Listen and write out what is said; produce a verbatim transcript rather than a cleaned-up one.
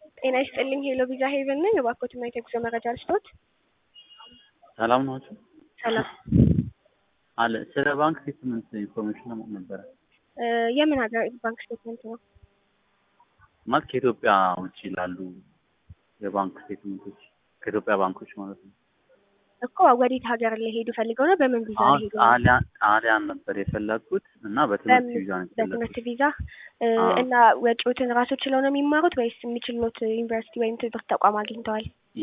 ጤና ይስጥልኝ ሄሎ ቪዛ ሄቨን ነኝ። እባክዎትና የጉዞ መረጃ ልስጥዎት? ሰላም ናችሁ? ሰላም አለ ስለ ባንክ ስቴትመንት ኢንፎርሜሽን ለማወቅ ነበረ። የምን ሀገር ባንክ ስቴትመንት ነው? ማለት ከኢትዮጵያ ውጭ ላሉ የባንክ ስቴትመንቶች ከኢትዮጵያ ባንኮች ማለት ነው። እኮ ወዴት ሀገር ሊሄዱ ፈልገው ነው? በምን ቪዛ አሁን ሊሄዱ? ጣሊያን ጣሊያን ነበር የፈለኩት እና በትምህርት በምን- ቪዛ ነው በትምህርት የፈለኩት። ቪዛ አዎ። እና ወጪዎትን ራሱ ችለው ነው የሚማሩት ወይስ የሚችሉት ዩኒቨርሲቲ ወይም ትምህርት ተቋም አግኝተዋል?